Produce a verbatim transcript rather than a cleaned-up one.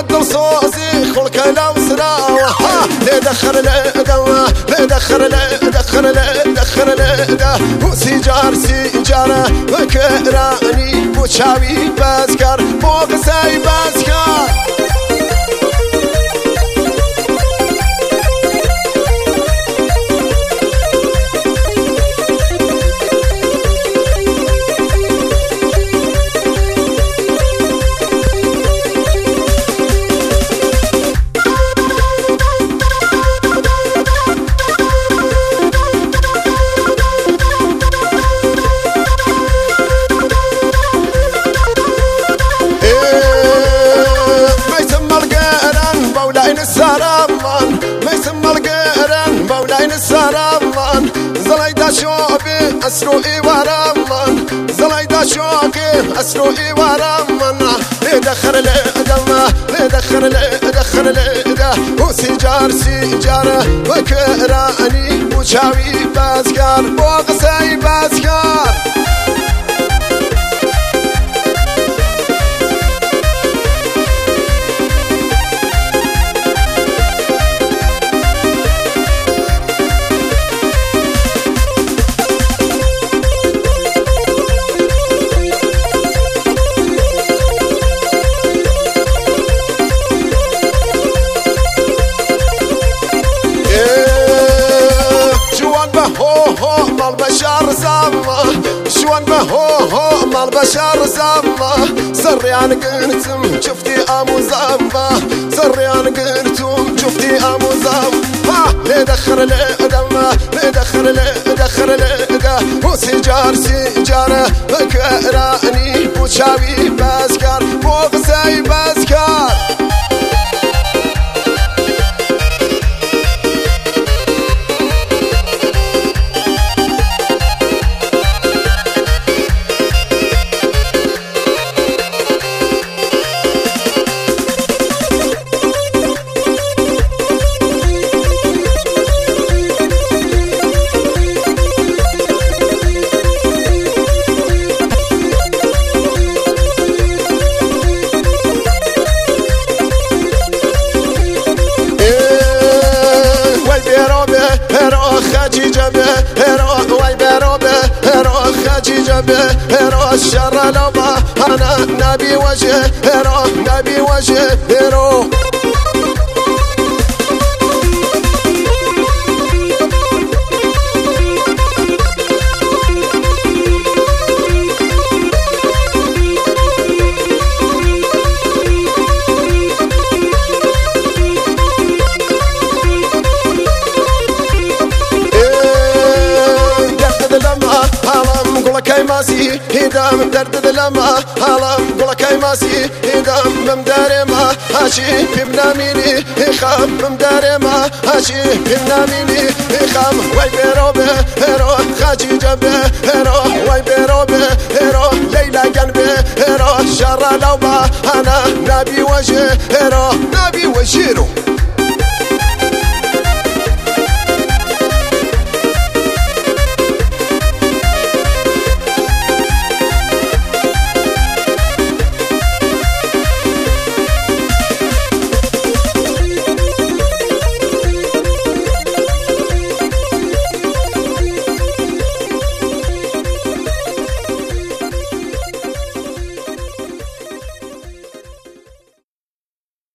دڵسۆزی خوڵکە لەو سراوە لێ دەخر لێدەوە لێ دەخر لێ دەخر لێ دەخر لێدە و سیجار سیجارە بەکەرانی بۆ چاوی بەزگار بۆ قسەی بەزگار سرامان ميسم القرن بولين السرامان زلايدا شوقي اسروي ورمان زلايدا شوقي اسروي ورمان لدخر لدما لدخر لدخر لدا وسيجار سيجاره وكراني وشاوي بازكار بوقسي بازكار بشار زما شوان به هو هو مال بشار زما سريان قرتم شفتي امو زما سريان قرتم شفتي امو زما لي دخر لي دما لي دخر لي دخر لي دا وسيجار سيجاره بكراني وشاوي بازكار وقسي بازكار خاجي جبه هرو واي بروبه هرو خاجي جبه هرو الشر لوبا انا نبي وجه هرو نبي وجه هرو ماسي هدام درد لما هلام قول كاي ماسي هدام بمدارما هاشي بمناميني خام بمدارما هاشي بمناميني خام واي بيروبه هرو خاجي جنبه هرو واي بيروبه هرو ليلى جنبه هرو شر لوبا انا نبي وجه هرو نبي وجهه